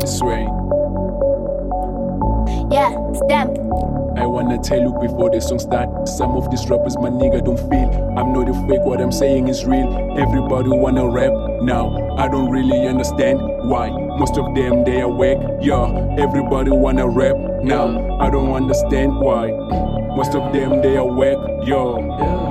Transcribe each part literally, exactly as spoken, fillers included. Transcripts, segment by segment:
Sway. Yeah, stamp. I wanna tell you before the song start. Some of these rappers, my nigga, don't feel. I'm not a fake, what I'm saying is real. Everybody wanna rap now. I don't really understand why. Most of them they are whack. Yeah, everybody wanna rap now. I don't understand why. Most of them they are whack. Yo.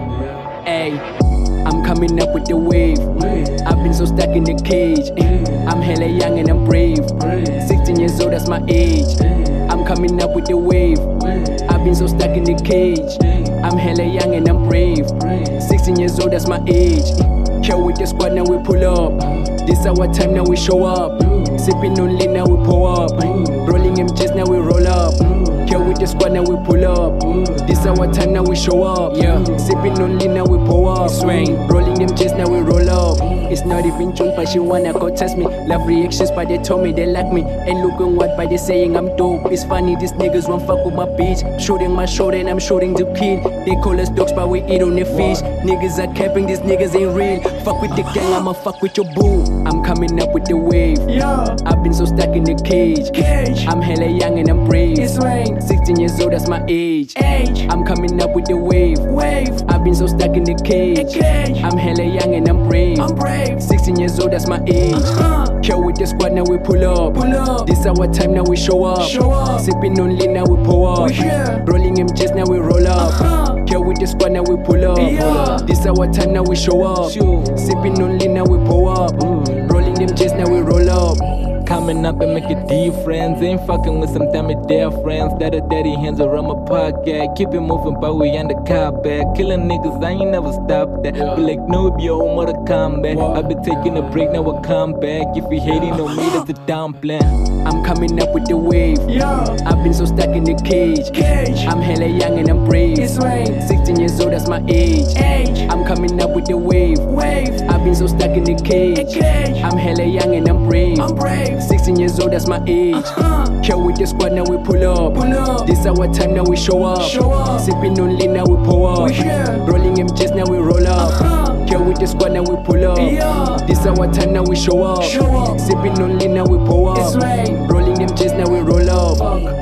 Ay, I'm coming up with the wave. I've been so stuck in the cage. I'm hella young and I'm brave. sixteen years old, that's my age. I'm coming up with the wave. I've been so stuck in the cage. I'm hella young and I'm brave. sixteen years old, that's my age. Here with the squad, now we pull up. This our time, now we show up. Sipping on lean, now we pull up. Rolling M Js, now we roll up. Here with the squad, now we pull up. This our time, now we show up. Yeah, sipping on lean, now we pull up. Swing, rolling M Js, now we roll up. It's not even June, but she wanna go test me. Love reactions, but they told me they like me. Ain't looking what, but they saying I'm dope. It's funny, these niggas won't fuck with my bitch. Shooting my shoulder and I'm shooting the kid. They call us dogs, but we eat on their fish. Niggas are capping, these niggas ain't real. Fuck with the gang, I'ma fuck with your boo. I'm coming up with the wave. Yeah. I've been so stuck in the cage. Cage. I'm hella young and I'm brave. It's rain. sixteen years old, that's my age. Age. I'm coming up with the wave. Wave. I've been so stuck in the cage. Cage. I'm hella young and I'm brave. I'm brave. sixteen years old, that's my age. Uh-huh. Here with the squad, now we pull up. Pull up. This our time, now we show up. Show up. Sipping on lean, now we pull up. We here. Rolling M Js, now we roll up. Uh-huh. Here with the squad, now we pull up. Yeah. This our time, now we show up. Sure. Sipping on lean, now we pull up. Rolling them Js, now we roll up. Coming up and make a difference. Ain't fucking with some dummy dear friends. That are daddy hands around my pocket. Keep it moving, but we on the carpet. Killing niggas, I ain't never stop that. Yeah. Be like, no, yo, more to come back. Wow. I been taking a break, now I come back. If you hating on me, that's a down plan. I'm coming up with the wave. Yeah. I've been so stuck in the cage. Cage. I'm hella young and I'm brave. It's rain. sixteen years old, that's my age. Age. I'm coming up with the wave. Wave. I've been so stuck in the cage. Cage. I'm hella young and I'm brave. I'm brave. sixteen years old, that's my age. Uh-huh. Here with the squad, now we pull up. Pull up. This our time, now we show up. Show up. Sipping on lean, now we pull up. We here. Rolling M Js, now we roll up. Uh-huh. Here with the squad, now we pull up. Yeah. This our time, now we show up. Show up. Sipping on lean, now we pull up. It's rain. Rolling M Js, now we roll up. Fuck.